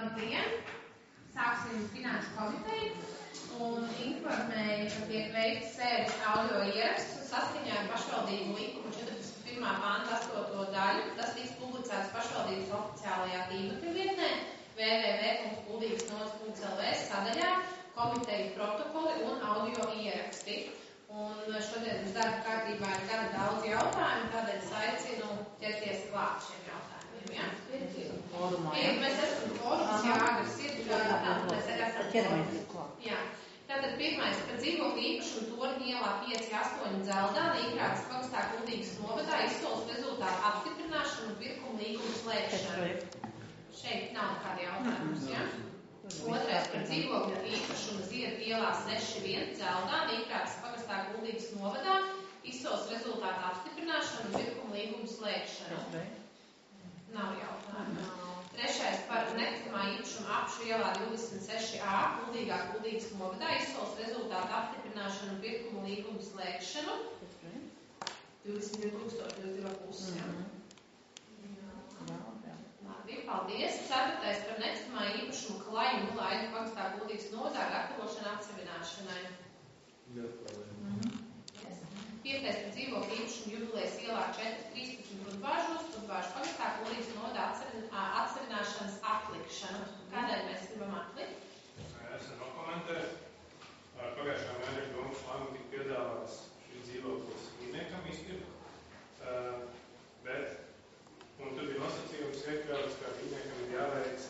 Labdien! Sāksim finanšu komiteju un informēju, ka tiek veikts sēdes audio ieraksts saskaņā ar pašvaldību likumu 41. panta 8. daļu. Tas tiks publicēts pašvaldības oficiālajā tīmekļa vietnē www.kuldīgasnodaļa.lv sadaļā komiteju protokoli un audio ieraksti. Un šodien mums darba kārtībā ir gana daudz jautājumu, tādēļ es aicinu ķerties klāt šiem jautājumiem. Ja? Mēs esam fórums, Agars ir, mēs arī esam fórums. Jā. Tātad pirmais par dzīvokļu īpašumu Torņa ielā 5-8 Dzeldā, Nīkrātas pagastā Kuldīgas novadā izsoles rezultātu apstiprināšanu un pirkuma līgumu slēgšanu. Šeit nav nekādi jautājums, ja? Otrais par dzīvokļu īpašumu Ziedu ielā 6-1 Dzeldā, Nīkrātas pagastā Kuldīgas novadā, izsoles rezultātu apstiprināšanu un pirkuma līgumu slēgšanu. Nav jautājumu. Trešais par nekustamā īpašuma Apšu ielā 26A Kuldīgas novadā, izsoles rezultātu apstiprināšanu un pirkuma līgumu slēgšanu. 22,000 puses, jā. Labi, paldies. Ceturtais par nekustamā īpašuma Klaju Mulaidu pagastā Kuldīgas novadā gatavošanu atsevināšanai. Piektais par dzīvokļu īpašumu Jubilejas ielā 4-13 Rudbāžos, Rudbāžu pagastā Kuldīgas novadā atsevināšanas atlikšanu. Kādēļ mēs gribam atlikt? Es nokomentēju. Pagājušā mēneša domas lēmuma tika piedāvāts šīs dzīvokļus īrniekam izpirkt, bet un tur bija nosacījums iekļauts, ka īrniekam ir jāveic,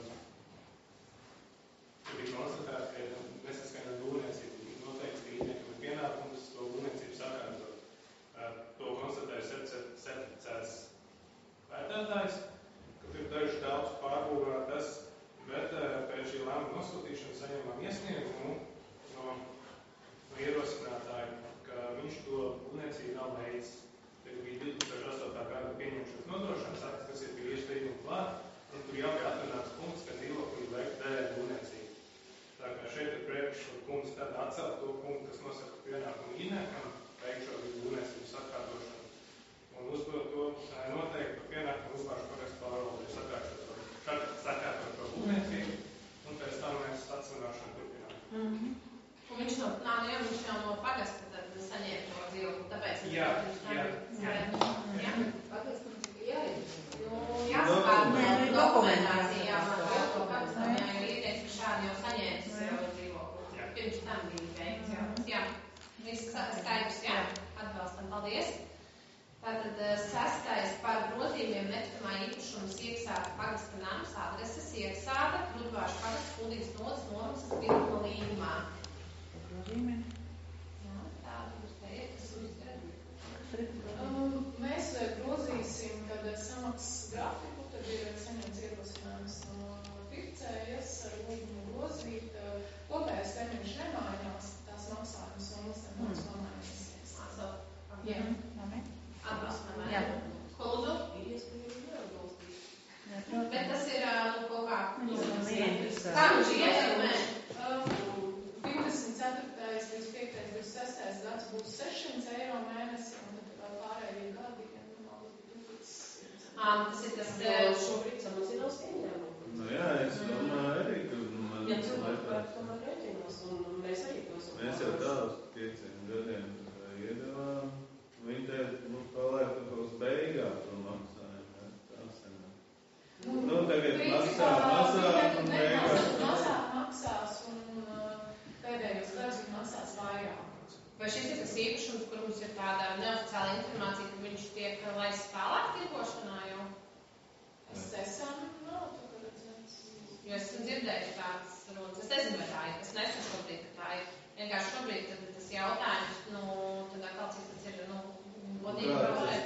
tur bija konstatēts, ka nesaskaņā būvniecību noteikti, ka īrniekam ir pienākums to būvniecību sakārtot. To konstatēja certificēts vērtētājs, ka tur dažu telpas pārbūvē tas, bet pēc šī lēmuma nosūtīšana saņemam iesniegumu no ierosinātāja, ka viņš to būvniecību nav veicis. Tad bija 2008. gada pieņemšanas nodrošināšanas akts, kas ir pie līguma klāt, un tur jau bija atrunāts punkts, ka dzīvokļi veikt dēļ būvniecību. Tā kā šeit ir priekšlikums tad atcelt to punktu, kas nosaka pienākumu īrniekam, veikt šo būvniecību sakārtošanu. Un uzdot to noteikti par pienākumu Rudbāžu pagastu pārvaldību sakārtot to būvniecību, un pēc tam mēs atsevināšanu turpinām. Un viņš jau no pagasta tad saņēma to dzīvokli, tāpēc Jā. Pagastam tika jāsapārnē dokumentācija jāsapār to pagastam, jo īrnieks, ka šādi jau saņēmis dzīvokli. Pirms tam bija veikts jau. Jā. Viss skaidrs, jā. Atbalstam, paldies. Tātad sastais par grozījumiem nekustamā īpašuma Sieksāta pagasta nams adreses Sieksāta, Rudbāžu pagasta Kuldīgas novadas nomaksas pirkuma līgumā. Jā, tāda jūs te ir, kas uzskata. Mēs grozīsim, kad samaksas grafiku, tad ir saņemts ierosinājums no pircējas ar lūgumu grozīt. Kopējais termiņš nemainās, tās maksājums un uzņemums pamainīsies. Jā. Atbalstam. Ko lūdzu? Bet tas ir kaut kā. Kā viņš ietekmē? 24., 25., 26. gads būs 600 eiro mēnesi, un tad pārējie gadi, Tas ir tas šobrīd samazinās ieņēmumu. Jā, es domāju arī, ka ja cilvēki pēc tomēr rēķinās, un mēs arī to esam. mēs jau tā uz 5 gadiem iedavām. Viņi te paliek uz beigām to maksājumu. Tā sanāk. Tagad maksās un pēdējos gadus viņi maksās vairāk. Vai šis ir tas īpašums, kur mums ir tāda neoficiāla informācija, ka viņš tiek laists tālāk tirgošanā jau? Es esam, nav tu redzēts. Jo es esmu dzirdējuši tādas runas. Es nezinu, vai tā ir. Es nesmu šobrīd, ka tā ir. Vienkārši šobrīd tad tas jautājums, tad atkal cik tas ir, godīgi problēma.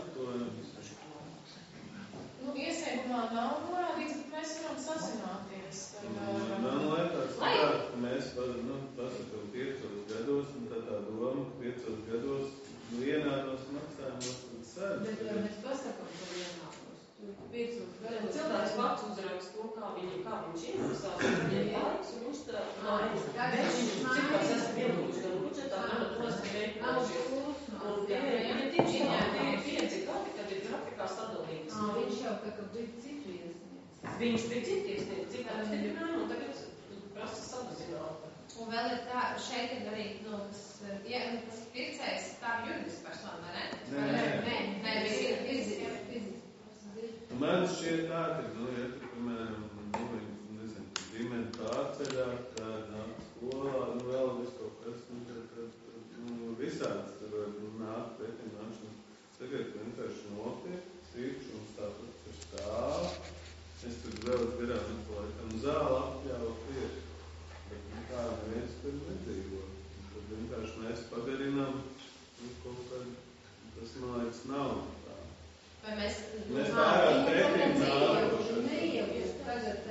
Iesniegumā nav norādīts, bet mēs varam sazināties. Man liekas, ka mēs pasakām 5 gados, un tā doma, ka 5 gados vienādos maksājumos tad sēdz. Bet mēs pasakām par vienādos. 5 gados. Cilvēks pats uzrakst to, kā viņš iemaksās, viņam ir laiks, un viņš tā mājas. Cik mēs esam vienlūši gan budžetā, gan tos rēķināšies. Un tie ir 5 gadi, kad ir grafikā sadalīts. Viņš jau tā kā bija citu iesniedz. Viņš bija citu iesniedz, cik apstiprinājumu, un tagad prasa saduzināt. Un vēl ir tā, šeit ir arī, tas pircējs tā juridiska persona, vai ne? Nē, visi Man šķiet tā, ka, ja tu, piemēram, ģimeni pārceļāt, tā nāk skolā, vēl viss kaut kas, tad visāds tur nāk pretim nākšanas. Tagad vienkārši notiek, sīkšums tāpat tur stāv. Es tur vēl garām, laikam, zāli apļaut ir. Bet tā neviens tur nedzīvo. Tad vienkārši mēs pagarinām kaut kad, tas, man liekas, nav tā. Vai mēs pārāk pretim nākošas. Neiejūst tagad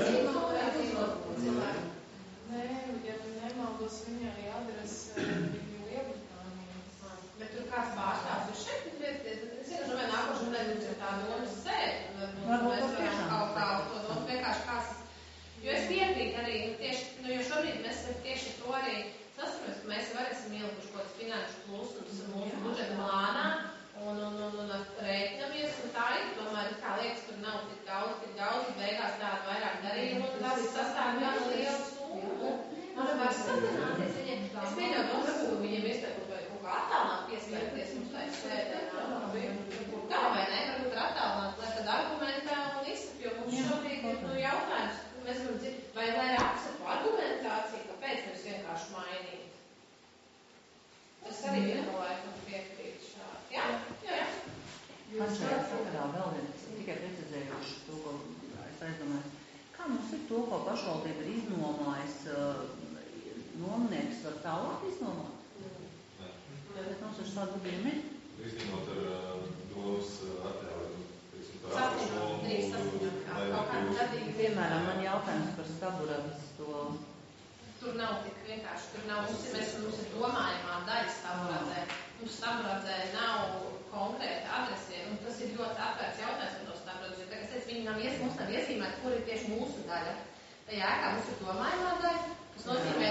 Nē, ja nemaldos, viņa arī adrese Lielbritānijā. Bet tur kāds pārstāvs ir šeit, es zinu, vai nākošu nedēļu tā domas sēd, varbūt mēs varam kaut kā to domu, vienkārši kāds. Jo es piekrītu arī, tieši, jo šobrīd mēs tieši to arī saskaramies, ka mēs varēsim ielikuši kaut kāds finanšu plūsums mūsu budžeta plānā un rēķinamies, un tā ir, tomēr, kā liekas, tur nav tik daudz, beigās tādu vairāk darījumu, un tas sastāv gan lielu summu. Man var sazināties viņiem. Es pieļauju, varbūt viņiem iespējams vai kaut kā attālināt pieslēgties mums tā sēdē. Tā vai ne, varbūt ir attālināt, lai tad argumentā un izsaka, jo mums šobrīd ir jautājums, mēs varam dzirdēt, vai ir apsaka argumentācija, kāpēc mēs vienkārši mainīt. Tas arī vienu laiku piekrīt šādi. Jā. Man šajā sakarā vēl viens tikai precizējuši to, ko es aizdomāju. Kā mums ir to, ko pašvaldība ir iznomājis, nomnieks var tālāk iznomāt? Nē. Bet mums ir šādi gadījumi ir? Izņemot ar domas atļauju. Saskaņot, kaut kādu gadījumu. Piemēram, man jautājums par Staburatas to. Tur nav tik vienkārši, tur nav, mums ir domājumā daļa Staburadzē. Mums Staburadzē nav konkrēta adrese, un tas ir ļoti atvērts jautājums par to Staburadzē. Tā kā es teicu, mums nav iezīmēt, kur ir tieši mūsu daļa. Tajā ēkā mums ir domājumā daļa, kas nozīmē,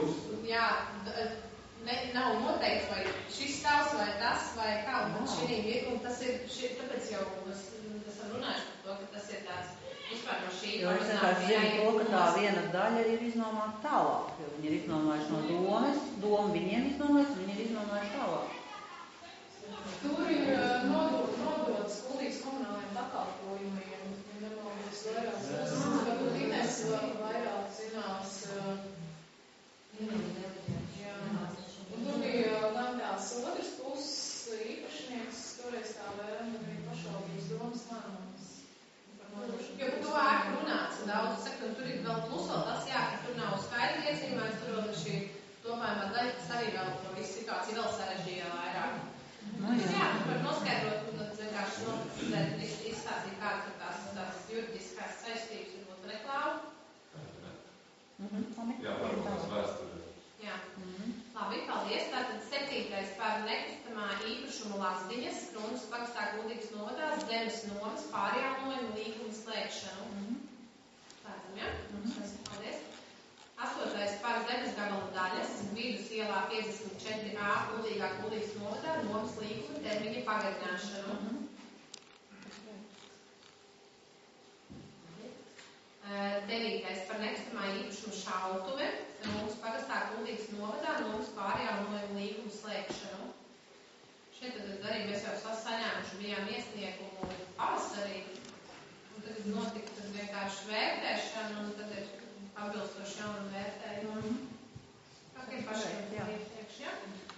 ka nav noteikts, vai šis stāvs, vai tas, vai kā, un tas ir, tāpēc jau esam runājuši par to, ka tas ir tāds vispār no šī. Jo es vienkārši zinu to, ka tā viena daļa ir iznomāta tālāk, jo viņi ir iznomājuši no domas, doma viņiem iznomājuši, viņi ir iznomājuši tālāk. Tur ir nodots Kuldīgas komunālajiem pakalpojumiem, ja nemaldos vairāk. Varbūt Inês vairāk zinās. Un tur bija gan tās otras puses īpašnieks, toreiz tā vēlme arī pašvaldības domas lēmums. Jo par to ēku runāts daudz, saka, un tur ir vēl plus vēl tas, ka tur nav skaidri iezīmēts, tur vēl ir šī domājumā daļa, kas arī vēl to visu situāciju vēl sarežģīja vairāk. Tur var noskaidrot, un tad vienkārši izstāstīt, kādas ir tās juridiskās saistības, varbūt reklāmu. Jā, varbūt tas vēsturē. Jā. Labi, paldies. Tātad 7. par nekustamā īpašuma Lazdiņas, Krunas pagastā Kuldīgas novadā, zemes nomas pārjaunojumu līgumu slēgšanu. Tātad, jā? Paldies. 8. par zemes gabala daļas, Vidus ielā 54A Kuldīgā Kuldīgas novadā, nomas līguma termiņa pagarināšanu. 9. par nekustamā īpašuma šautuve, nomas pagastā Kuldīgas novadā, nomas pārjaunojumu līgumu slēgšanu. Šeit tad arī mēs jau saņēmuši bijām iesniegumu pavasarī, un tad notika vienkārši vērtēšana, un tad ir atbilstoši jaunu vērtējumu. Kākiem pašiem iepriekš, jā?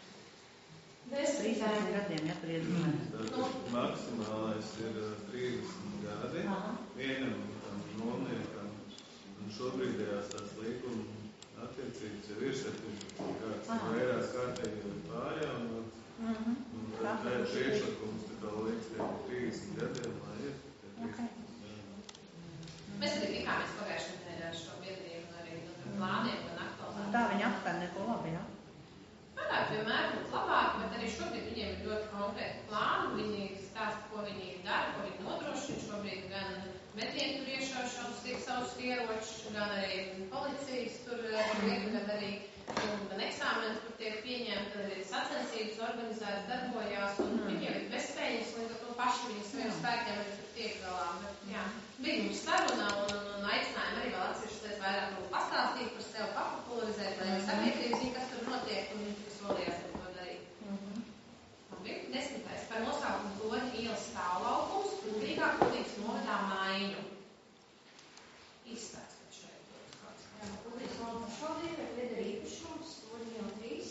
13 gadiem, ja, priedzinājums. Maksimālais ir 30 gadi vienam nomniekam, un šobrīdējās tās līguma attiecības jau ir 17 gadus, vairāk kārtīgi pārjaunots, un tad priekšlikums tā kā liekas tiem 30 gadiem, lai ir tie 30 gadi. Mēs arī tikāmies pagājušajā nedēļā ar šo biedrību un arī plāniem un aktuālām. Tā viņi aptver neko labi, jā? Varētu vienmēr būt labāk, bet arī šobrīd viņiem ir ļoti konkrēti plāni, viņi stāsta, ko viņi dara, ko viņi nodrošina. Šobrīd gan mednieku tur iešaušanas tiek savus ieročus, gan arī policijas tur tiek, gan arī gan eksāmeni, kur tiek pieņemti, tad arī sacensības organizētas darbojās, un viņiem ir bezspējības, līdz ar to paši viņi saviem spēkiem arī tur tiek galā. Bet, jā, bija mums saruna un aicinājumi arī vēl pastāstīt par sevi, papopularizēt, lai sabiedrība zina, kas tur notiek, un viņš solījās ar to darīt. Labi, 10. par nosaukumu Torņa ielas stāvlaukums, Kuldīgā, Kuldīgas novadā Maiņu. Izstāstot šeit. Jā, Kuldīgas novada pašvaldība pieder īpašums, Torņa iela 3.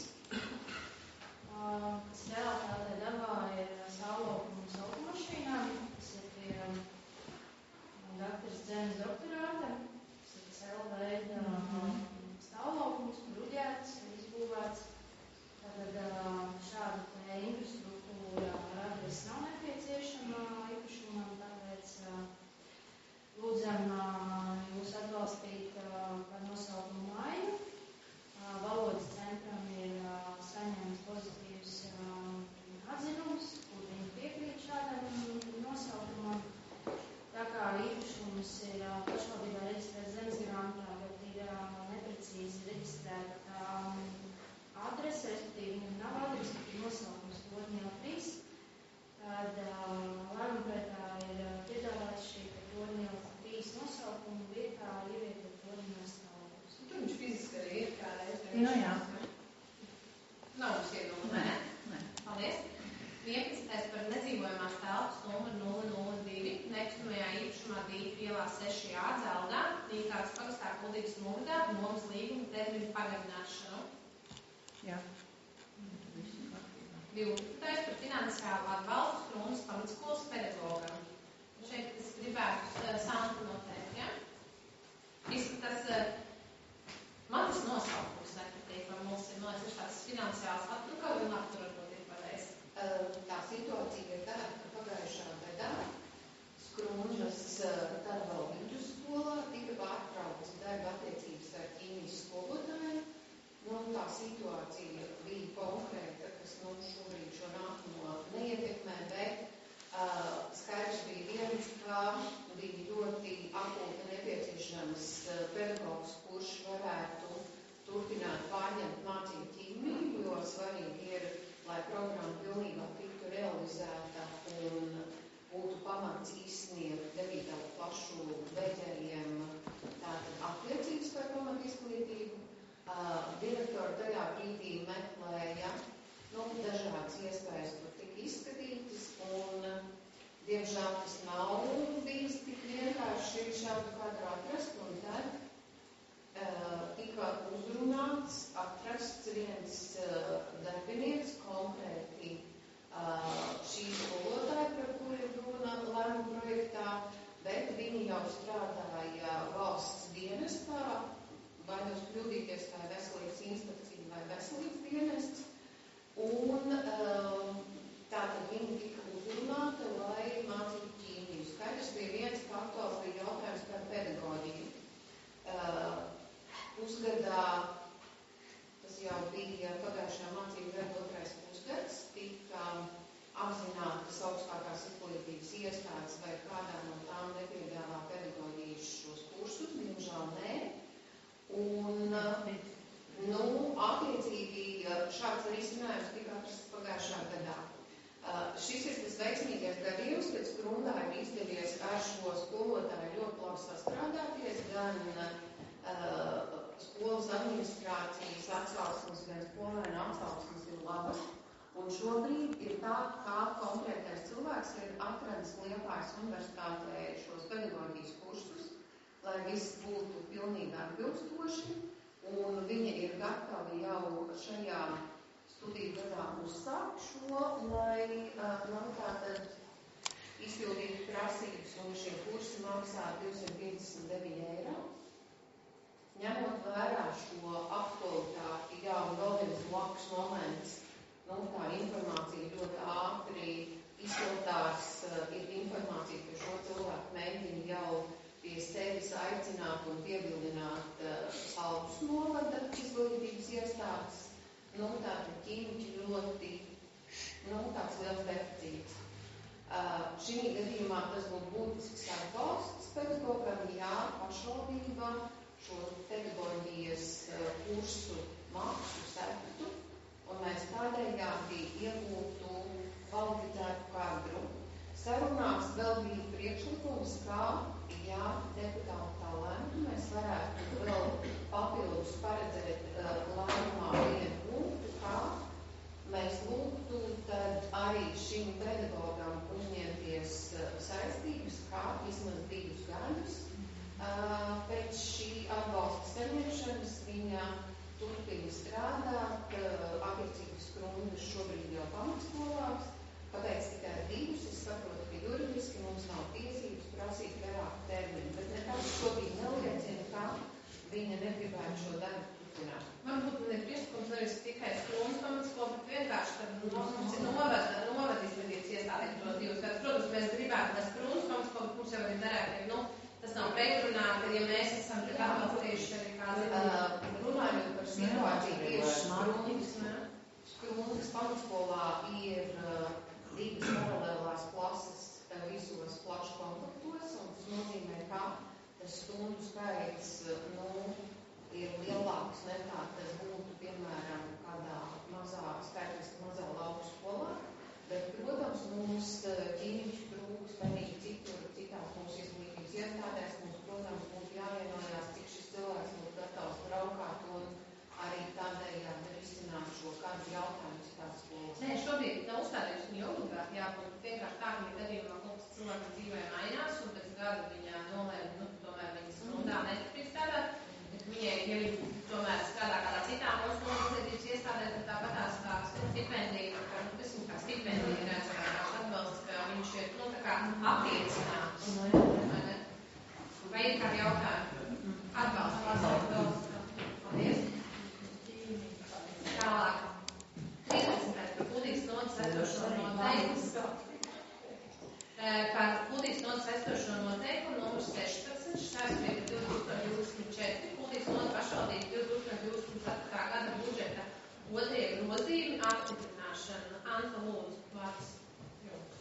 Kas realitātē darbā ir stāvlaukums automašīnām, kas ir pie daktaras Dzenes doktorāta, kas ir cēla veida stāvlaukums, bruģēts, izbūvēts. Tātad šāda te infrastruktūra ar adresi nav nepieciešama īpašumam, tāpēc lūdzam jūs atbalstīt par nosaukumu Maiņu. Valodas centram ir saņēmis pozitīvs atzinums, kur viņi piekrīt šādam nosaukumam. Tā kā īpašums ir pašvaldībā reģistrēts zemes grāmatā, bet ir neprecīzi reģistrēta adrese, respektīvi viņam nav adrese, bet ir nosaukums Torņa iela 3. Tad lēmumprojēktā ir piedāvāts šī Torņa iela 3 nosaukumu vietā ievietot Torņa ielas stāvoklis. Tur viņš fiziski arī ir kādreiz. Jā. Nav mums iedomā, Nē. Paldies. 11. par nedzīvojamās telpas numuru 002, nekustamajā īpašumā Dīķu ielā 6A Dzeldā, Līgākas pagastā Kuldīgas novadā, nomas līguma termiņu pagarināšanu. Jā. 12. par finansiālu atbalstu Krūmas pamatskolas pedagogam. Šeit es gribētu Santu noteikt, ja? Izskatās, man tas nosaukums nepatīk, vai mums ir, man liekas, tāds finansiāls atpakaļ un apturot ir pareizi. Tā situācija ir tāda, ka pagājušā gadā Skrunžas Tarvela vidusskolā tika pārtrauktas darba attiecības ar ķīmijas skolotājiem. Tā situācija bija konkrēta, kas šobrīd šo nākamo neietekmē, bet skaidrs bija viens, ka bija ļoti akūti nepieciešams pedagogs, kurš varētu turpināt pārņemt mācību ķīmiju, jo svarīgi ir, lai programma pilnībā tiktu realizēta un būtu pamats izsniegt 9. klašu beidzējiem tātad apliecības par pamatizglītību. Direktori tajā brīdī meklēja dažādas iespējas, kur tika izskatītas, un diemžēl tas nav bijis tik vienkārši šādu kadru atrast, un tad tika uzrunāts, atrasts viens darbinieks, konkrēti šī skolotāja, par kuru ir runa lēmuma projektā, bet viņi jau strādāja valsts dienestā, vai jūs kļūdīties kā veselības inspekcija vai veselības dienests, un tātad viņi tika uzrunāta, lai mācītu ķīmiju. Skaidrs bija viens faktors, bija jautājums par pedagoģiju. Pusgadā, tas jau bija pagājušajā mācību gada 2. pusgads, tika apzinātas augstākās izglītības iestādes, vai kādā no tām nepiedāvā pedagoģijas šos kursus, diemžēl nē. Un, attiecīgi šāds risinājums tika atrasts pagājušā gadā. Šis ir tas veiksmīgais gadījums, kad Skrundā ir izdevies ar šo skolotāju ļoti labi sastrādāties, gan skolas administrācijas atsauksmes, gan skolēnu atsauksmes ir labas. Un šobrīd ir tā, kā konkrētais cilvēks ir atradis Liepājas universitātē šos pedagoģijas kursus, lai viss būtu pilnīgi atbilstoši, un viņi ir gatavi jau šajā studiju gadā uzsākt šo, lai tātad izpildītu prasības, un šie kursi maksā 259 eiro. Ņemot vērā šo aktualitāti, jā, un vēl viens blakus moments, tā informācija ļoti ātri izplatās, ir informācija, ka šo cilvēku mēģina jau pie sevis aicināt un pievilināt Saldus novada izglītības iestādes. Tātad ķīmiķi ļoti, tāds liels deficīts. Šī gadījumā tas būtu būtisks atbalsts pedagogam, jā, pašvaldība šo pedagoģijas kursu maksu sektu, un mēs tādējādi iegūtu kvalificētu kadru. Sarunās vēl bija priekšlikums, kā, ja deputāti tā lemtu, mēs varētu vēl papildināt viņa turpina strādāt, attiecības skrundas šobrīd jau pamatskolās, pateic tikai 2, es saprotu, ka juridiski mums nav tiesības prasīt garāku termiņu, bet nekas šobrīd neliecina, ka viņa negribētu šo darbu turpināt. Varbūt man ir priekšlikums arī tikai skrundas pamatskola, bet vienkārši tad mums ir novada izglītības iestādē tos 2 gadus. Protams, mēs gribētu, lai skrundas pamatskola, bet mums jau ir darēti, tas nav pretrunā, ka ja mēs esam tik atbalstījuši arī kāds runājot par situāciju tieši skrundas pamatskolā ir 2 paralēlās klases visos plašu kontaktos, un tas nozīmē, ka tas stundu skaits, ir lielāks nekā tas būtu, piemēram, kādā skaitliski mazā lauku skolā, bet, protams, mums ķīmiķu trūks, panīgi citās mūsu izglītības iestādēs, mums, protams, būtu jāvienojās, cik šis cilvēks būtu gatavs braukāt un arī tādējādi risināt šo kādu jautājumu citās skolās. Nē, šobrīd nav uzstādījums viņa obligāti jābūt vienkārši tā, ka gadījumā kaut kas cilvēkam dzīvē mainās, un pēc gada viņa nolēma, tomēr viņas stundā neturpina strādāt. Viņai, ja viņa tomēr strādā kādā citā mūsu izglītības iestādē, tad tāpatās kā stipendija, kā stipendija redzētās atbalsts, ka viņš ir, tā kā attiecināts. Vai ir kādi jautājumi? Atbalsts. Paldies. Tālāk. 13. par kūdīgas nodas aizdošanu noteikumus. Par kūdīgas nodas aizdošanu noteikumu numurs 16, šķērsvieta 2024, kūdīgas nodas pašvaldība 2024. gada budžeta 2. grozījumi apstiprināšana. Anta, lūdzu, vārds jums.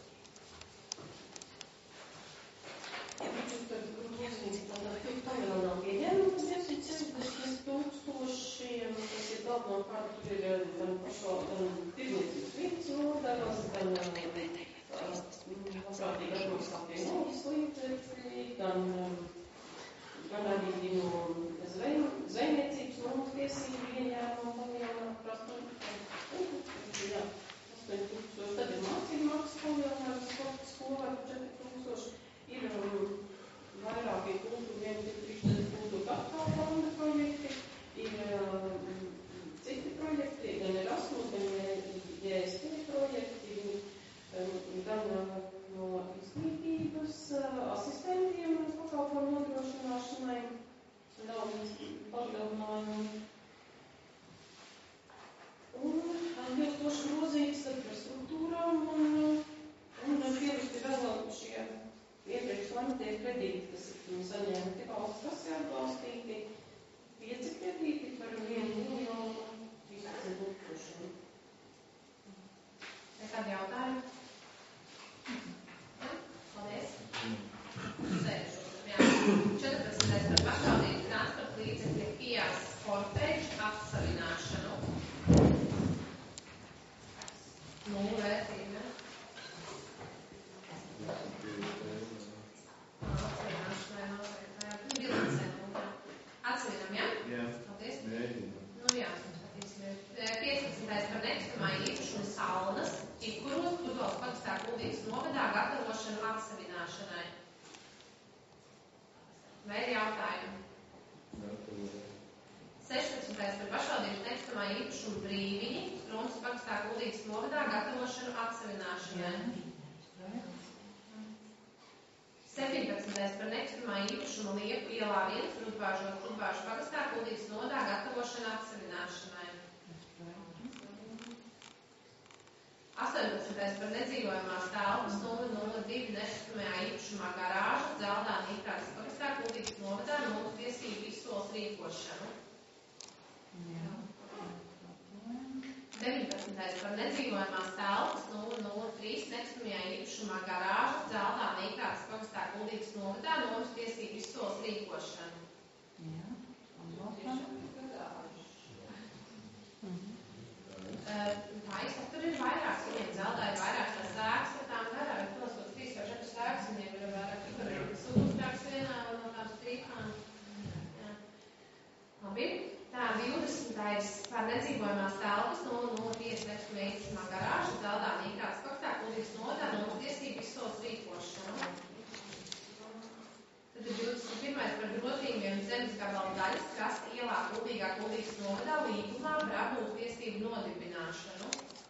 Palielinām pieņēmumu 260 tūkstošiem, tas ir galvenokārt, tur ir gan tirdzniecības vietas nodevas, gan labprātīgi atmaksātie naudas līdzekļi, gan arī no zvejniecības nomas tiesību ieņēmumu palielināt par 8,000, tad ir mācību maksas palielinājums sporta skolā par 4,000, ir vairākie kultūra kapitāla fonda projekti, ir citi projekti, gan Erasmus, gan JST projekti, gan no izglītības asistentiem pakalpojumu nodrošināšanai, daudz palielinājumu. Un atbilstoši grozītas par struktūrām un pielisti vēl šie iepriekš lemtie kredīti, kas saņemti valsts kasē atbalstīti, 5 kredīti par 1,013,000. Nekādi jautājumi? Paldies. Sēžu. 14. par pašvaldības transporta līdzekļu Kia Sportage atsavināšanu. Nulli vērtība, ne? Atsavināšanai noteikti. Bilancē nulli. Atsavinām, ja? Jā. Paldies. Mēģinām. Jā, skatīsimies. 15. par nekustamā īpašuma Salnas, Ķikuros, Kudols pagastā Kuldīgas novadā gatavošanu atsavināšanai. Vai ir jautājumi? 16. par pašvaldības nekustamā īpašuma Brīviņi, Strunces pagastā Kuldīgas novadā gatavošanu atsavināšanai. 17. par nekustamā īpašuma Liepu ielā 1, Rudbāžu pagastā Kuldīgas novadā gatavošanu atsavināšanai. 18. par nedzīvojamās telpas 002 nekustamajā īpašumā garāža, Dzeldā Nīkrātas pagastā Kuldīgas novadā nomas tiesību izsoles rīkošanu. 19. par nedzīvojamās telpas 003 nekustamajā īpašumā garāža, Dzeldā Nīkrātas pagastā Kuldīgas novadā nomas tiesību izsoles rīkošanu. Tur ir vairāks, viņiem Dzeldā ir vairāks tās sēkas ar tām garām, ir pilnās 3 vai 4 sēkas, viņiem ir vairāk ikarīgas uztrāks vienā no tām strīkām. Labi, tā 20. par nedzīvojamās telpas 005 nekustamajā īpašumā garāža, Dzeldā Nīkrātas pagastā Kuldīgas novadā nomas tiesību izsoles rīkošanu. Tad ir 21. par grozījumiem zemes gabalu daļas krasta ielā Kuldīgā Kuldīgas novadā līgumā par apgūtu tiesību nodibināšanu.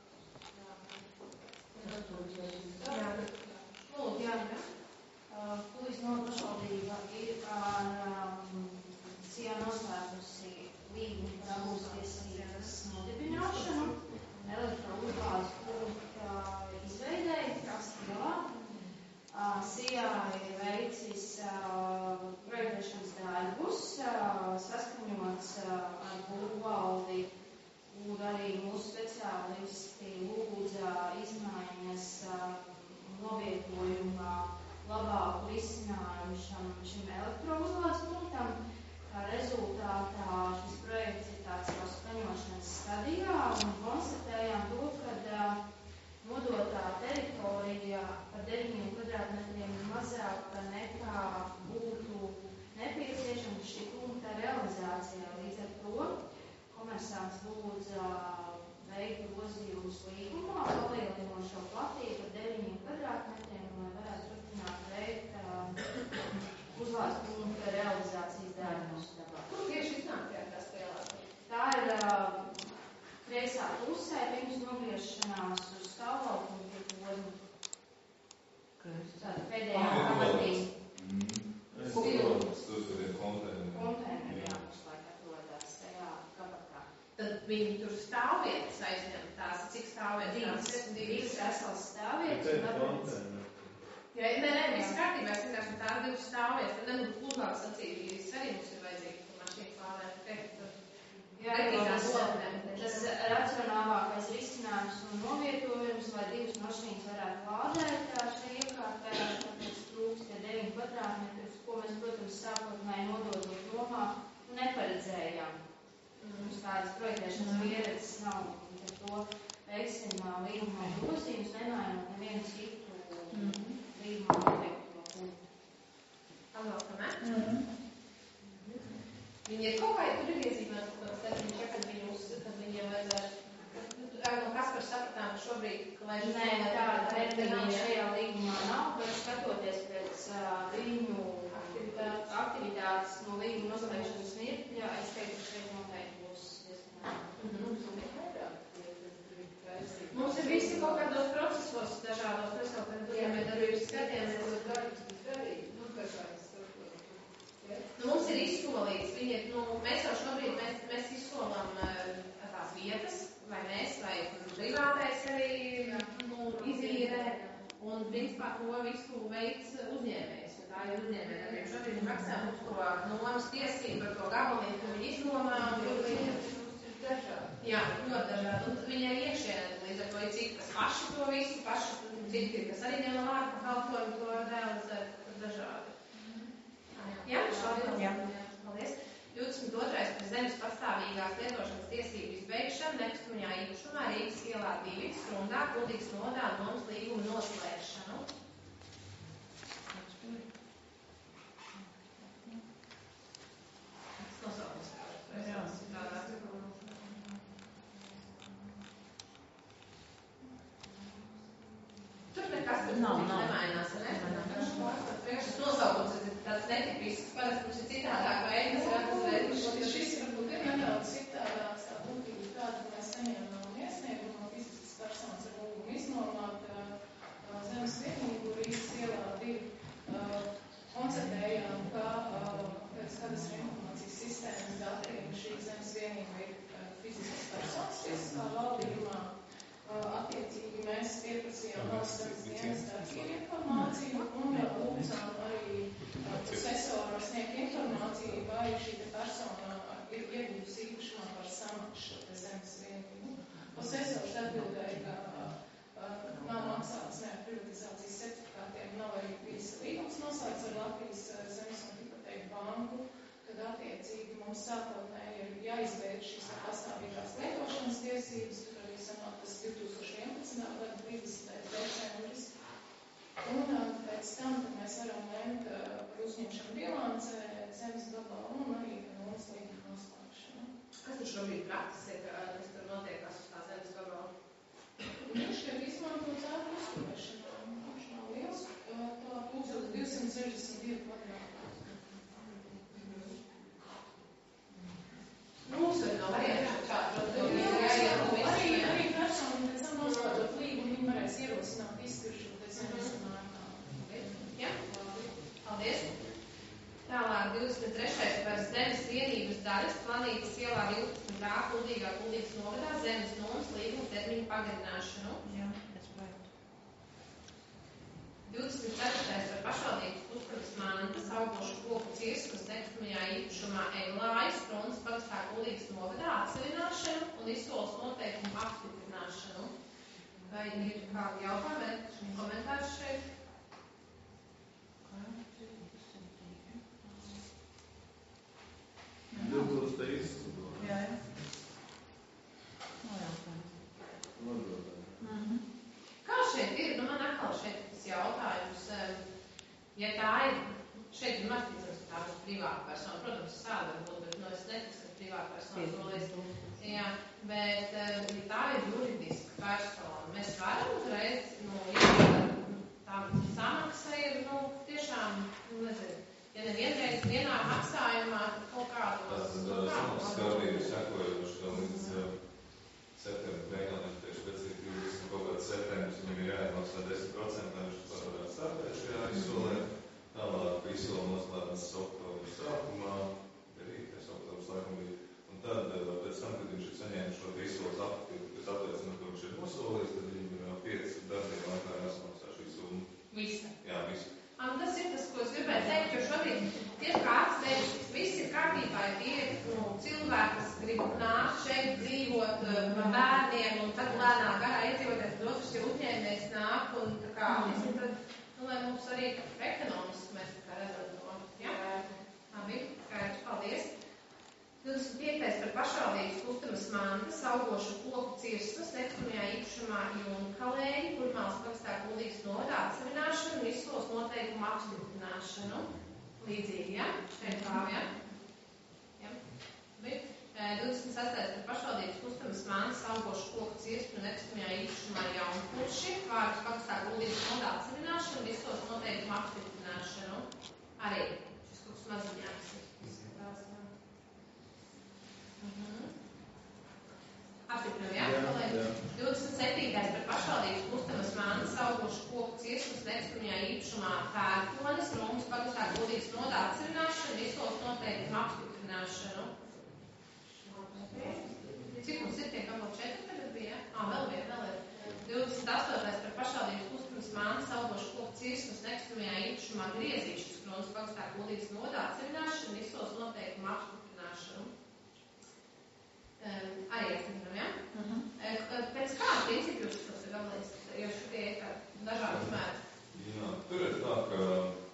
Jā. Lūdzu, jā. Kuldīgas novada pašvaldība ir ar SIA noslēgusi līgumu par apgūtu tiesības nodibināšanu, elektrouzlādes punkta izveidēja krasta ielā. SIA ir veicis projektēšanas darbus, saskaņots ar būvvaldi, un arī mūsu speciālisti lūdza izmaiņas novietojumā labāku risinājumu šim elektrouzlādes punktam. Kā rezultātā šis projekts ir tāds jau skaņošanas stadijā un konstatējām to, ka nodotā teritorija par 9 kvadrātmetriem mazāk nekā būtu nepieciešams šī punkta realizācijā. Līdz ar to komersants lūdza veikt grozījumus līgumā, palielinot šo platību par 9 kvadrātmetriem, lai varētu turpināt veikt uzlādes punkta realizācijas darbus. Kur tieši iznākajā krasta ielā? Tā ir kreisā pusē, pirms nogriešanās uz stāvlauku un pie posma. Tāda pēdējā pamatī. Konteineri, jā, pašlaik atrodas tajā kabatā. Tad viņi tur stāvvietas aizņem tās, cik stāvvietas? Divas veselas stāvvietas. Jā, nē, viss kārtībā, es vienkārši tā ir 2 stāvvietas, tad nebūtu plūgāk sacīt, arī mums ir vajadzīgi, ka mašīna klāvēt. Jā, tas racionālākais risinājums un novietojums, lai 2 mašīnas varētu lādēt šajā iekārtā, tāpēc trūkst 9 kvadrātmetrus, ko mēs, protams, sākotnēji nododot nomā un neparedzējām. Mums tādas projektēšanas pieredzes nav, un ar to veiksim līgumā grozījumus, nemainot nevienu citu līgumā noteikto punktu. Atbalstam, Viņi ir kaut kā, tur ir iezīmēts, kad viņiem vajadzētu, no Kaspars sapratām, ka šobrīd, ka Nē, tāda termiņa šajā līgumā nav, bet skatoties pēc viņu aktivitātes no līguma noslēgšanas mirkļa, es teiktu, ka šeit noteikti būs Mums ir visi kaut kādos procesos dažādos, mēs kaut kādā darbības darbības skatiem, mums ir izsolīts, mēs jau šobrīd, mēs izsolām tās vietas, vai mēs, vai privātais arī izīrē, un principā to visu veids uzņēmējs, jo tā ir uzņēmēja. Šobrīd ir maksājām uz to nomas tiesību par to gabalīnu, ko viņi izdomā, Jā, ļoti dažādi. Un viņi ir iekšienē, līdz ar to ir cik kas paši to visu, cik kas arī ņem vārdu pakalpojumu to realizēt, dažādi. Jā, paldies. 22. par zemes pastāvīgās lietošanas tiesību izbeigšanu nekustamajā īpašumā Rīgas ielā 2, Skrundā, Kuldīgas novadā nomas līguma noslēgšanu. Tur nekas nemainās, ne? Vienkārši nosaukums ir tāds netipisks, parasti mums ir citādāk veidi, Šis varbūt ir nedaudz citādāks, tā būtība tāda, ka mēs saņēmām iesniegumu no fiziskas personas ar lūgumu iznomāt zemes vienību Rīgas ielā 2. Konstatējām, ka pēc kadastra informācijas sistēmas datiem šī zemes vienība ir fiziskas personas tiesiskā valdījumā. Attiecīgi mēs pieprasījām valsts dienesta arhīvu informāciju un lūdzām arī procesoru sniegt informāciju, vai šī persona ir iegūtusi īpašumā par samaksu šo zemes vienību. Procesors atbildēja, ka nav maksāts ne ar privatizācijas certifikātiem, nav arī bijis līgums noslēgts ar Latvijas zemes un hipotēku banku, tad attiecīgi mums sākotnēji ir jāizbeidz šīs pastāvīgās lietošanas tiesības, tur arī sanāk tas 2011. gada 30. decembris. Un pēc tam mēs varam lemt par uzņemšanu bilancē, zemes gabalu un arī nomas līguma noslēgšanu. Kas tur šobrīd praktisē, kas tur notiekās uz tā zemes gabalu? Viņš tiek izmantots ārpu uzturēšanā. Viņš nav liels, tā 1262 kvadrātmetri. vienības daļas Planītas ielā 12. Kuldīgas novadā zemes nomas līguma termiņu pagarināšanu. Jā, es projektu. 24. par pašvaldības Puskaras mantas augošu koku cirsmas nekustamajā īpašumā Eglājas Krunas pagastā Kuldīgas novadā atseviļināšanu un izsoles noteikumu apstiprināšanu. Vai ir kādi jautājumi, komentāri šeit? Nebūs te izsudot. Jā. Nav jautājums. Nododāt. Kā šeit ir? Man atkal šeit tas jautājums. Ja tā ir, šeit ir mazticams, ka tā būs privāta persona. Protams, sāda varbūt, bet es neticu, ka privāta persona solīs. Jā, bet ja tā ir juridiska persona, mēs varam uzreiz, tā samaksa ir, tiešām, nezinu, ja nevienreiz vienā maksājumā kaut kādos... Samaksas kārtības sekojoši līdz septembra beigām, tieši specifiski kaut kāds septembris, viņam ir jāatmaksā 10%, lai viņš varētu startēt šajā izsolē. Tālāk izsola noslēdzas oktobra sākumā, derīties oktobras laikam bija. Un tad, pēc tam, kad viņš ir saņēmis šo izsoles apaktību, kas apliecina, ka viņš ir nosolījis, tad viņam 5 darbiem laikā jāsamaksā šī summa. Visa? Jā, visa. Tas ir tas, ko es gribēju teikt, jo šodien tieši kā atsteigts, viss ir kārtībā, ir cilvēki, kas grib nākt šeit dzīvot ar bērniem, un tad lēnāk garā iedzīvoties, tad otrs ir uzņēmējs nāk, un tā kā, tad, lai mums arī ekonomiski mēs tā kā redzam to. Jā? Labi, skaidrs, paldies. 25. par pašvaldības Kustamas mantas augošu koku cirsmas nekustamajā īpašumā Junkalēji, Kurmālas pagastā Kuldīgas novadā atseviļināšanu un izsoles noteikumu apstiprināšanu. Līdzīgi, ja? Šeit kā, ja? Ja? 26. par pašvaldības Kustamas mantas augošu koku cirsmu nekustamajā īpašumā Jaunkurši, Vārgas pagastā Kuldīgas novadā atseviļināšanu un izsoles noteikumu apstiprināšanu. Arī šis kaut kas maziņāks ir. Apstiprinām, jā? Jā. 27. par pašvaldības Kustamas mantas augošu koku cirsmas nekustamajā īpašumā Pērkonis, Rūmas pagastā Kuldīgas novadā atseviļināšanu, izsoles noteikumu apstiprināšanu. Cik mums ir tie, kaut 4 tagad bija? Vēl ir. 28. par pašvaldības Kustamas mantas augošu koku cirsmas nekustamajā īpašumā Griezīšas Rūmas pagastā Kuldīgas novadā atseviļināšanu, izsoles noteikumu apstiprināšanu. Arī apstiprinām, ja? Pēc kāda principu jūs tos ir gabalīs, jo šitie ir dažādi uzmēri? Jā, tur ir tā, ka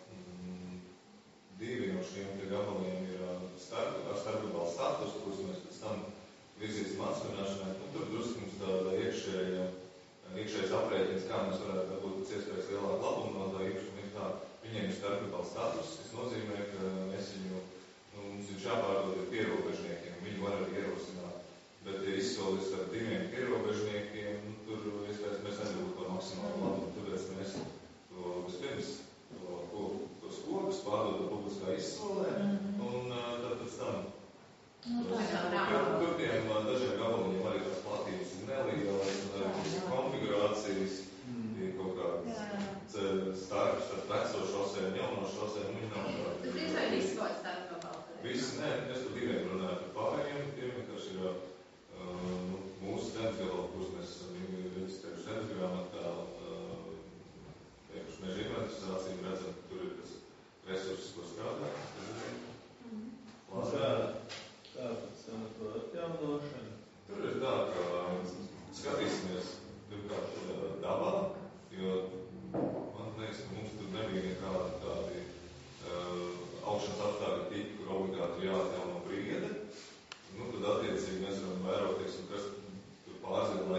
2 no šiem gabaliem ir starpgabala status, kurus mēs pēc tam virzīsim atsvināšanai, un tur drusku mums tāda iekšējais aprēķins, kā mēs varētu būt pēc iespējas lielāku labumu no tā īpašuma. Viņiem ir starpgabala status, kas nozīmē, ka mēs viņu, mums viņš jāpārdod ir pierobežniekiem, viņi var arī ierosināt. Bet, ja izsolis ar 2 pierobežniekiem, tur iespējams mēs nedarbūt to maksimālu labumu. Tāpēc mēs to vispirms tos kokus pārdodam publiskā izsolē, un tad pēc tam tur tiem dažiem gabaliņiem arī tās platības ir nelielas, un arī konfigurācijas ir kaut kāds starps ar veco šosēm, jauno šosēm, viņi nav šādi. Tas viss vai viss kaut starp gabali? Viss, nē, es par 2 runāju par pārējiem, tiem vienkārši ir mūsu zemes gabalu, kurus mēs esam reģistrējuši zemes grāmatā, īpaši meža inventarizāciju, redzam, ka tur ir tas resursus, ko strādāt. Kā pēc tam to atjaunošanu? Tur ir tā, ka skatīsimies pirmkārt dabā, jo man liekas, ka mums tur nebija nekādi tādi augšanas apstākļi tipi, kur obligāti jāatjauno briede. Tad attiecīgi mēs varam vērot, kas tur pārzina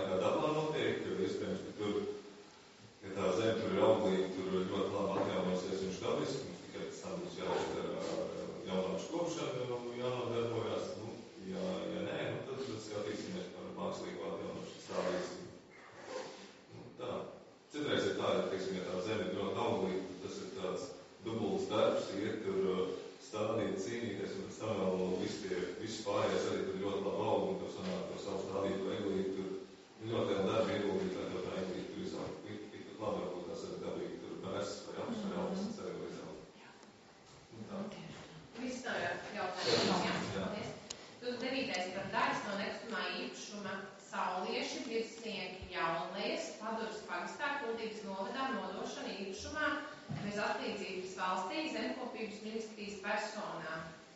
Kuldīgas novadā nodošana īpašumā bez atlīdzības valstī zemkopības ministrijas personā.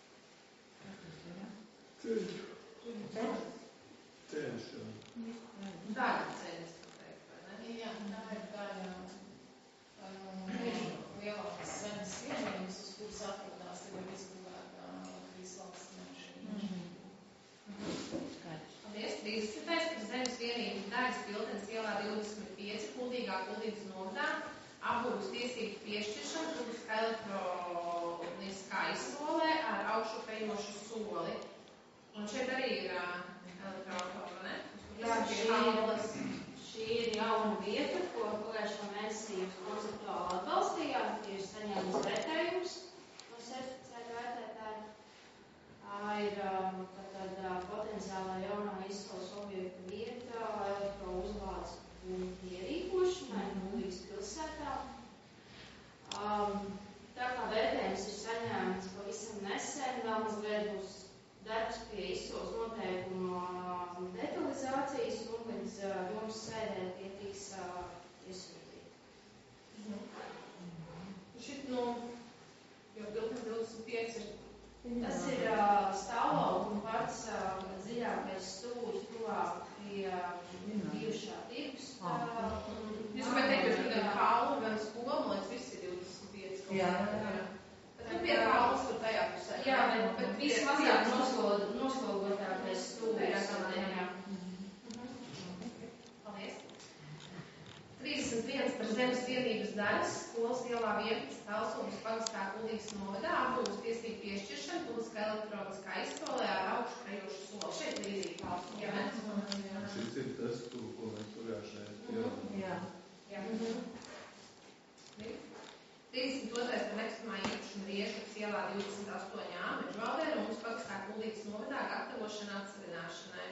Ceļš. Daļa ceļas, vai ne? Jā, tā ir daļa lielākas zemes vienības, uz kuras atrodās tagad izbūvēta Latvijas valsts meža. Paldies. 30. par zemes vienības daļas Piltenes ielā 25 Kuldīgas novadā apbūves tiesību piešķiršanu publiskā elektroniskā izsolē ar augšupejošu soli. Un šeit arī ir elektroautori, ne? Jā, šī ir jauna vieta, ko pagājušā mēnesī jūs konceptuāli atbalstījāt, ir saņēmis vērtējums no certificēta vērtētāja. Tā ir potenciālā jaunā izsoles objekta vieta elektrouzvādes punktu ierīkošanai Kuldīgas pilsētā. Tā kā vērtējums ir saņēmts pavisam nesen, vēl mazliet būs darbs pie izsoles noteikumu detalizācijas un līdz jums sēdē tie tiks iesūtīti. Šit, jo Piltenes 25 ir. Tas ir stāvlaukuma pats dziļākais stūris tuvāk pie bijušā tirgus. Jūs gribētu teikt, ka tur gan kālu, gan skolu, liekas, viss ir 25. Jā. Bet pie kālas tur tajā pusē. Jā, bet vismazāk noslogotākais stūris. Paldies. 31 par zemes vienības daļas skolas ielā 11 Talsūnas pagastā Kuldīgas novadā apbūves tiesību piešķiršana publiskā elektroniskā izsolē ar augšupejošu soli. Šeit līdzīgi Talsūnas. Šis ir tas, ko mēs pagājušajā Jā. 32. par nekustamā īpašuma Riežukas ielā 28a Mežvaldē Rūmas pagastā Kuldīgas novadā gatavošana atsevināšanai.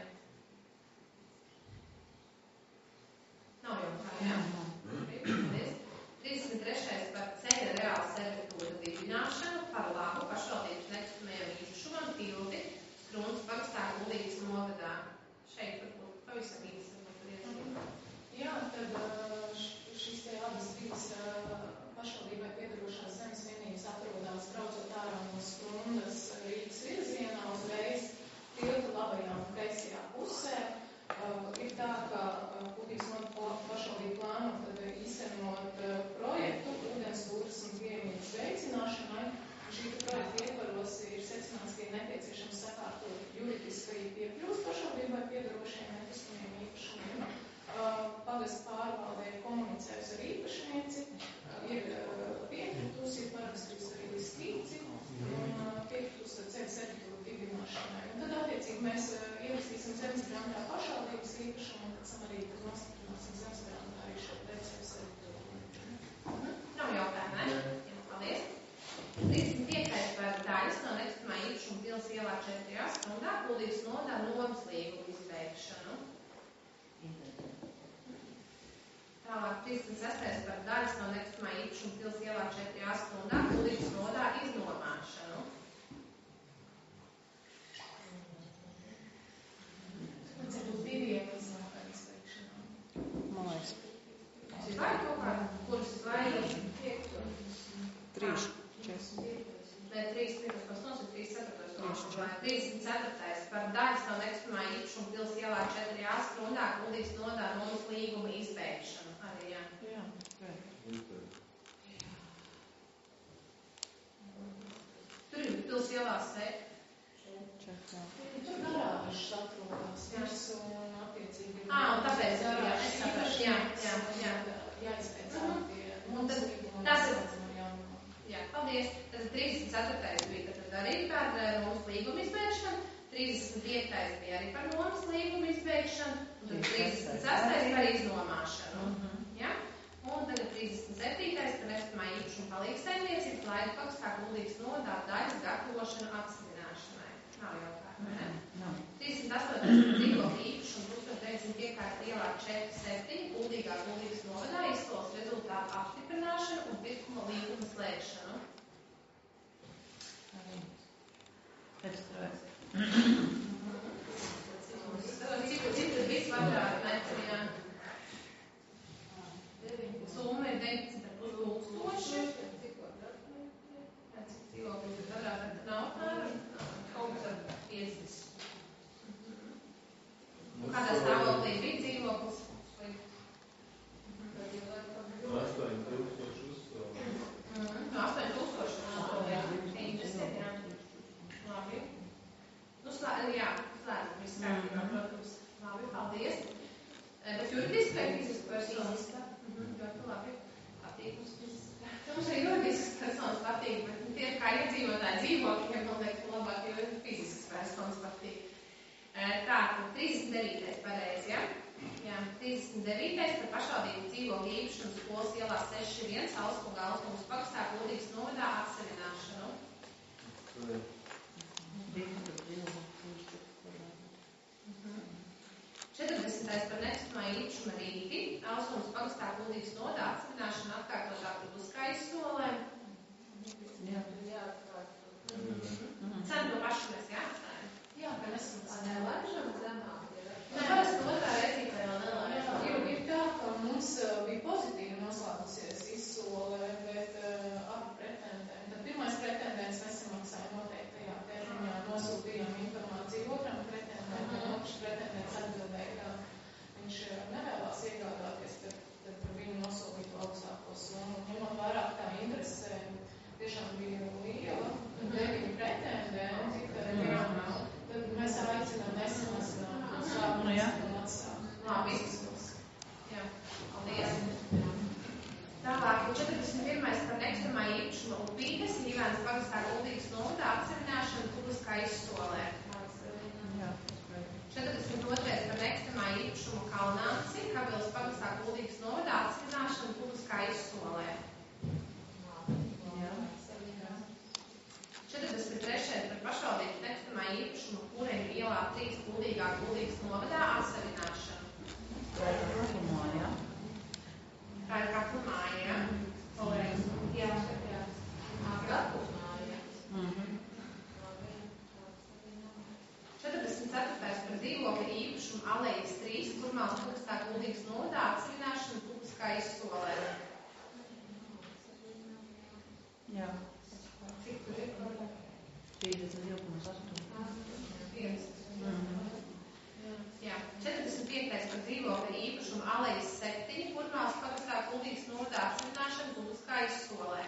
Nav jau tā, jā. Paldies. 33. par ceļa reāla servitūra dibināšanu par labu pašvaldības nekustamajam īpašumam tilti Skrunas pagastā Kuldīgas novadā. Šeit varbūt pavisam īsi varbūt iedzīvot. Jā, tad šīs te abas divas pašvaldībai piedarošās zemes vienības atrodās braucot ārā no Skrundas Rīgas virzienā uzreiz tilta labajā un kreisajā pusē. Ir tā, ka Kuldīgas pašvaldība plāno tad īstenot projektu ūdensbūves un piemības veicināšanai. Šī projekta ietvaros ir secināts, ka ir nepieciešams sakārtot juridiski piekļuvas pašvaldībai piedarošiem nekustamiem īpašumiem. Pagastu pārvalde ir komunicējusi ar īpašnieci, ir piekritusi, ir parakstījusi arī skīci un piekritusi ceļa servitūru dibināšanai. Un tad, attiecīgi, mēs ierakstīsim zemes grāmatā pašvaldības īpašumu un pēc tam arī nostiprināsim zemes grāmatā arī šo ceļa servitūru. Nav jautājumu, ne? Jā, paldies. 35. par daļas no nekustamā īpašuma pils ielā 4. stundā Kuldīgas novadā nomas līgumu izbeigšanu. Tālāk 36. par daļas no nekustamā īpašuma pils ielā 4. stundā Kuldīgas novadā iznomāšanu. Tas ir uz diviem iznākā izbeigšanām. Man liekas. Vai kaut kā, kuras vai 3. Nē, 3.8. 34. par daļas no nekustamā īpašuma pils ielā 4. stundā Kuldīgas novadā nomas līguma izbeigšanu. Arī, jā. Tur ir pils ielā 7. Tur garāžas atrodās virs un attiecīgi. Un tāpēc, jā, es saprašu, jā. Jāizpēc tie Un tad tas ir. Jā, paldies. Tad 34. bija tad arī par nomas līguma izbeigšanu, 35. bija arī par nomas līguma izbeigšanu, un tad 36. par iznomāšanu. Ja? Un tagad 37. par nekustamā īpašuma palīgsaimniecības laika pagastā Kuldīgas novadā daļas gatavošanu apstiprināšanai. Nav jautājumu, ne? Nav. 38. par dzīvokļu īpašumu 1905. ielā 4.7. Kuldīgas novadā izsoles rezultātu apstiprināšanu un pirkuma līguma slēgšanu. Cik tas viss vairāk, ne? Jā. 9. Bet juridiski vai fiziski personas? Ļoti labi. Patīk mums fiziski. Mums arī juridiskas personas patīk, bet tie kā iedzīvotāji dzīvokļiem, man liekas, labāk, jo fiziskas personas patīk. Tātad 39. pareizi, ja? Jā, 39. par pašvaldību dzīvokļu īpašumu skolas ielā 6.1 Austrumā Austrumas pagastā Kuldīgas novadā atsevināšanu. 40. par nekustamā īpašuma rīki Austrumas pagastā Kuldīgas novadā atsevināšanu atkārtotā publiskā izsolē. Cenu to pašu mēs jāatstājam. Jā, ka mēs nelaižam zemāk. Parasti otrā reizītē vēl nelaižam. Jo ir tā, ka mums bija pozitīvi noslēgusies izsole, bet abi pretendenti. Tad pirmais pretendents nesamaksāja noteiktajā termiņā, nosūtījām informāciju otram pretendentam, otrs pretendents atbildēja, ka viņš nevēlās iegādāties, tad par viņu nosūtītu augstāko summu. Ņemot vairāk tā interese, tiešām bija liela, 9 pretendenti, tad mēs aicinām nesamazināt sākumu un atstāt. Labi. Jā, paldies. Tālāk, 41. par nekustamā īpašuma Upītes, Īvēnas pagastā Kuldīgas novadā atsevināšanu publiskā izsolē. 42. par nekustamā īpašuma Kalnāci, Kabeles pagastā Kuldīgas novadā atsevināšanu publiskā izsolē. 43. par pašvaldības nekustamā īpašuma Kureņu ielā 3 Kuldīgā Kuldīgas novadā atsevināšanu. Tā ir katlu māja. Tā ir katlu māja. Jā. Katlu māja. 44. par dzīvokļu īpašumu Alejas 3 Kurmāls pagastā Kuldīgas novadā atsevināšanu publiskā izsolē. Jā. Cik tur ir? 32,8. Jā. 45. par dzīvokļu īpašumu Alejas 7 Kurmāls pagastā Kuldīgas novadā atsevināšanu publiskā izsolē.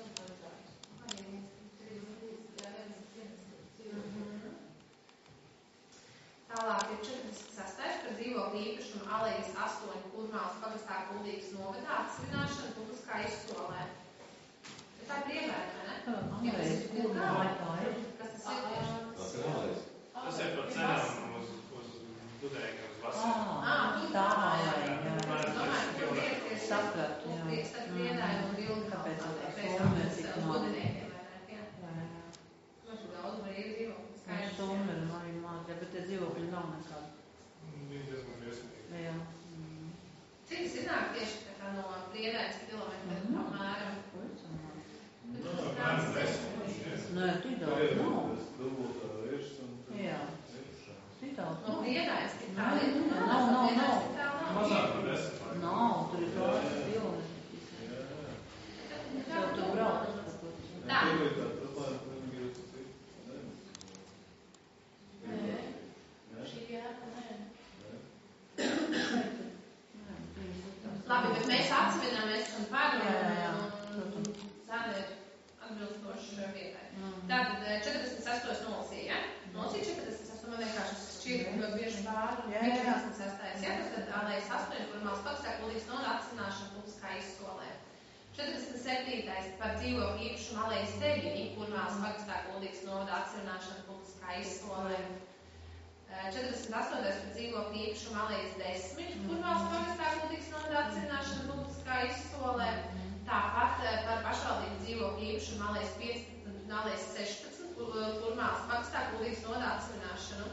Tālāk ir 46. par dzīvokļu īpašumu Alejas 8 Kurmāls pagastā Kuldīgas novadā atsevināšanu publiskā izsolē. Tā ir brīvērta, vai ne? Alejas, kur māja tā ir? Kas tas ir? Tas ir Alejas. Tas ir par cenām uz Dudēkiem, uz Vasaru. Tā māja, Es domāju, ka tur ir sapratu, jā. starp Priedāju un Vilnu. Kāpēc tā Pēc summa tam ir tik uz maza? Budiniekiem, vai ne? Jā. Mums ir daudz brīvu dzīvokļu. Un summa ir arī maza, bet tie dzīvokļi nav nekādi. Bija diezgan briesmīgi. Jā. Cik tas iznāk tieši tā kā no Priedājas kilometru apmēram? Nē, tik Tur daudz ir nav. tas dubultā virs un... Jā. Tik daudz No nav. Priedājas tik tālu ir? Nav. Priedājas tik tālu nav. Mazāk par 10 vai? Nav, tur ir daudz kilometri. Tev tur brauc. Tā. Tur ir tā problēma, ka viņi ir uz citu. Nē. Šī jēga, nē. Labi, bet mēs atsevinām, mēs esam par Jā. un cena ir atbilstoši vietai. Tātad 48 nolasīja, ja? Nolasīja 48, man vienkārši šķiet ļoti bieži pāri. Jā. 46, ja? Tad Alejas 8, Kurmāls pagastā Kuldīgas novadā atsevināšanu publiskā izsolē. 47. par dzīvokļu īpašumu Alejas 9, Kurmāls pagastā Kuldīgas novadā atsevināšanu publiskā izsolē. 48. par dzīvokļu īpašumu Alejas 10, Kurmāls pagastā Kuldīgas novadā atsevināšanu publiskā izsolē. Tāpat par pašvaldību dzīvokļu īpašumu Alejas 15 un Alejas 16, Kurmāls pagastā Kuldīgas novadā atsevināšanu.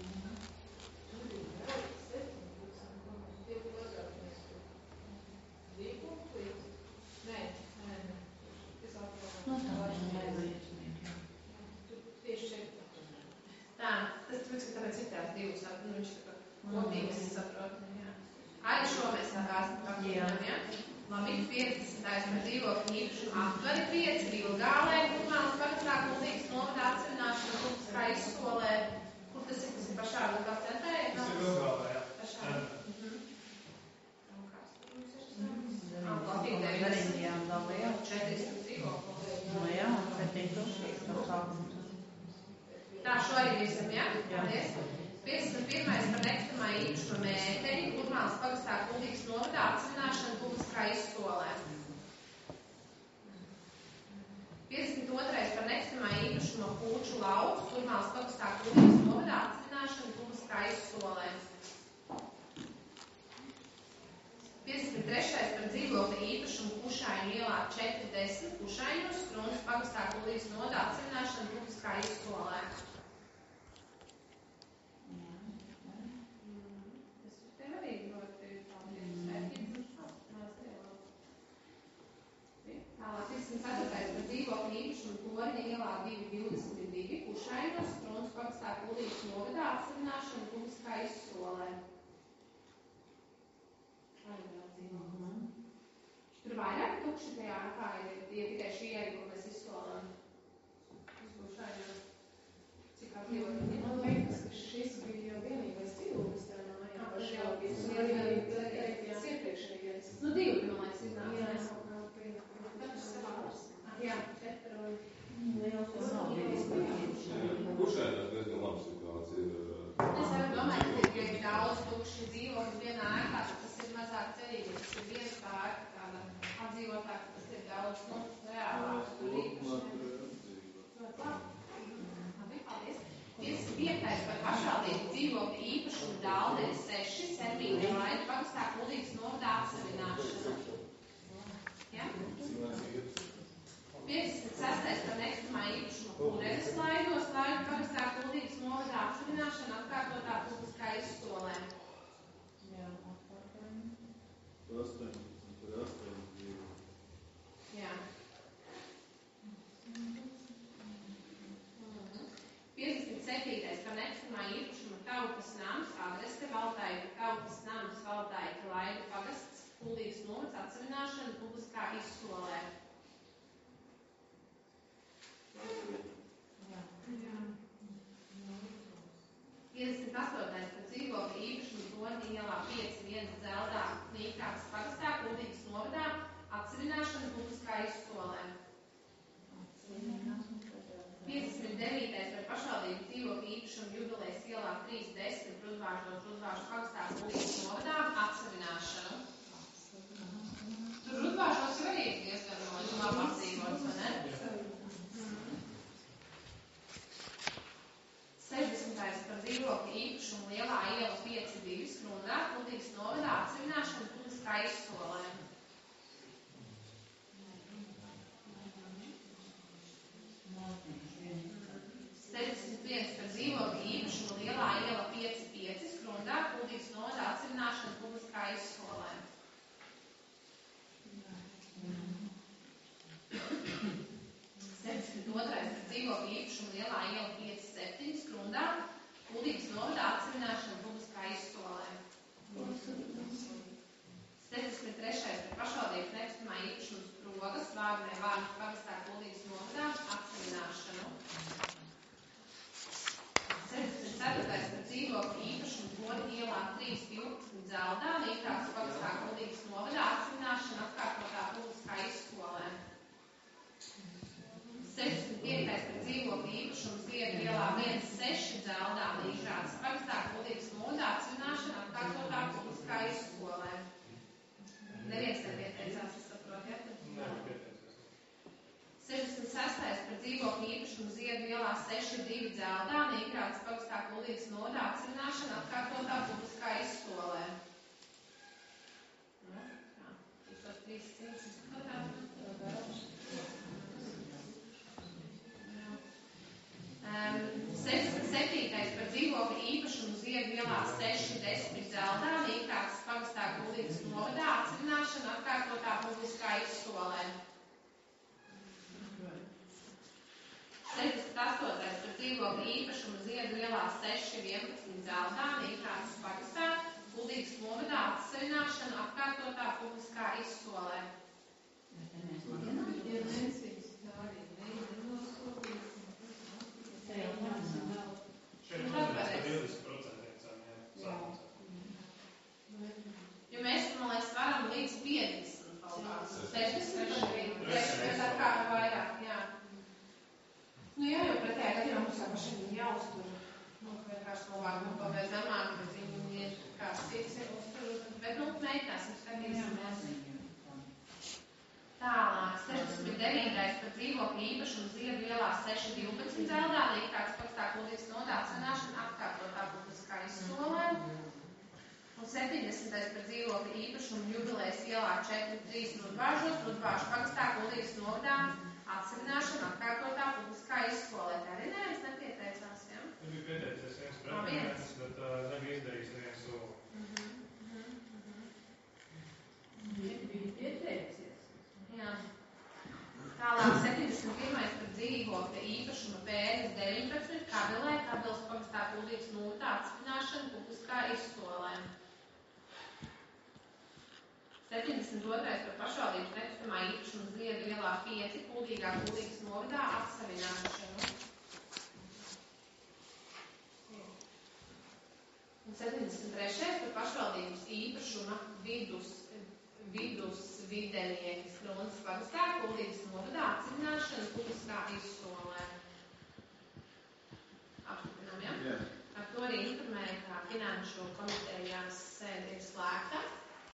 Tā, tas tāpēc ir tās divas, viņš tā kopīgas saprot. Arī šo mēs pakļinām, ja? Labi, 50. par dzīvokļu īpašumu Aptveri 5, Vilgālē, Kurmāls pagastā Kuldīgas novadā atsevināšanu publiskā izsolē. Kur tas ir? Tas ir pašā Vilgā centrē? Tas ir Vilgālē, jā. Pašā. Garīgajām dalījām. 40 dzīvokļu. No jā, 7 tūkstoši. Tā, šo arī visam, jā? Paldies. 51. par nekustamā īpašuma mēteri Urmālas pagastā Kuldīgas novadā atsevināšana publiskā izsolē. 52. par nekustamā īpašuma Kūču lauks Urmālas pagastā Kuldīgas novadā atsevināšana publiskā izsolē. 53. par dzīvokļa īpašumu Kušaiņu ielā 410 Kušaiņos Krūnas pagastā Kuldīgas novadā atsevināšana publiskā izsolē. Tālāk 54. par dzīvokļa īpašumu Toriņa ielā 222 Kušaiņos Krūnas pagastā Kuldīgas novadā atsevināšana publiskā izsolē. Tur vairāk tukši tajā ēkā ir tikai šī ēka, ko mēs izsolām. Uzbūšājām. Cik apdzīvot? Man liekas, ka šis bija jau vienīgais dzīvoklis tajā mājā. Tas iepriekšējais. Nu, divi, man liekas, iznāca. Jā, es kaut kā pieņemu. Jā, 4. Kušaiņos diezgan laba situācija ir. Es arī domāju, ka ir daudz tukši dzīvokļu vienā ēkā, tas ir mazāk cerīgi. Tas ir viens tā ēka tāda apdzīvotāka, tas ir daudz, reālāk. Tur īpaši. Paldies. 55. par pašvaldību dzīvokļu īpašumu Dālderi 6 Sermīga Laina pagastā Kuldīgas novadā atsevināšana. Ja? 56. par nekustamā īpašuma Kurenes Laidos Laina pagastā Kuldīgas novadā atsevināšana atkārtotā publiskā izsolē. Jā, atkārtojam. 18. Jā. 57. par nekustamā īpašuma Tautas nams adrese Tautas nams Valtaika Laida pagasts Kuldīgas novads atsevināšana publiskā izsolē. Jā. 58. par dzīvokļa īpašumu Torņa ielā 5.1 Dzeldā Nīkrākas pagastā Kuldīgas novadā atsevināšana publiskā izsolē. 59. par pašvaldību dzīvokļa īpašumu Jubilejas ielā 3.10 Rudvāžu pagastā Kuldīgas novadā atsevināšanu. Tur Rudvāžos jau arī diezgan labi apdzīvots, vai ne? 60. par dzīvokļa īpašumu Lielā iela 5.2 Skrundā Kuldīgas novadā atsevināšana publiskā izsolē. 61. par dzīvokļa īpašumu Lielā iela 5.5 Skrundā Kuldīgas novadā atsevināšana publiskā izsolē. 62. par dzīvokļa īpašumu Lielā iela 5.7 Skrundā Kuldīgas novadā atsevināšana publiskā izsolē. 63. par pašvaldības nekustamā īpašuma Sprogas Vārnē Vārnas pagastā Kuldīgas novadā atsevināšanu. 64. par dzīvokļa īpašumu Toriņa ielā 3.12 Dzeldā Nīkrākas pagastā Kuldīgas novadā atsevināšana atkārtotā publiskā izsolē. 65. par dzīvokļa īpašumu Ziedu ielā 1.6 Dzeldā Nīkrākas pagastā Kuldīgas novadā atsevināšana atkārtotā publiskā izsolē. Neviens nepieteicās, es saprotu, ja? Nē, nepieteicās. 66. par dzīvokļa īpašumu Ziedu ielā 6.2 Dzeldā Nīkrākas pagastā Kuldīgas novadā atsevināšana atkārtotā publiskā izsolē. Nu, kā? Jūs tos 3 cīņas skatāt? 67. par dzīvokļa īpašumu Ziedu ielā 6.10 Dzeldā Nīkrākas pagastā Kuldīgas novadā atsevināšana atkārtotā publiskā izsolē. 68. par dzīvokļa īpašumu Ziedu ielā 6.11 Dzeldā Nīkrākas pagastā Kuldīgas novadā atsevināšana atkārtotā publiskā izsolē. Šeit mēs 20% sākums. Jo mēs, man liekas, varam līdz 50 kaut kā. 60 tā kā vairāk, jā. Nu jā, jo pretējā gadījumā mums jau pašiem jāuztur. Nu, vienkārši novāk, nu, to 79. par dzīvokļu īpašumu Ziedu ielā 612 Zeldā, Līgtāts pagastā kuldīgas nodā atcenāšana atkārtotā publiskā izsolē. Un 70. par dzīvokļu īpašumu Jubilejas ielā 4-3 Rudbāžos, Rudbāžu pagastā kuldīgas nodā atcenāšana atkārtotā publiskā izsolē. Tā arī neviens nepieteicās, ja? Tas bija pieteicies viens pretinieks, bet nebija izdarījis neviens soli. Bija pieteicies. Jā. Tālāk 71. par dzīvokļa īpašuma Pēras 19, Kabilē, Kabilas pagastā kuldīgas nodā atspināšana publiskā izsolē. 72. par pašvaldības nekustamā īpašuma Ziedu ielā 5, kuldīgas novadā atsavināšanu. Un 73. par pašvaldības īpašuma vidus videnieki Skronas pagastā kuldīgas novadā atsavināšanu publiskā izsolē. Apstiprinām, ja? Jā. Ar to arī informēja, ka finanšu komitejās sēde ir slēgta.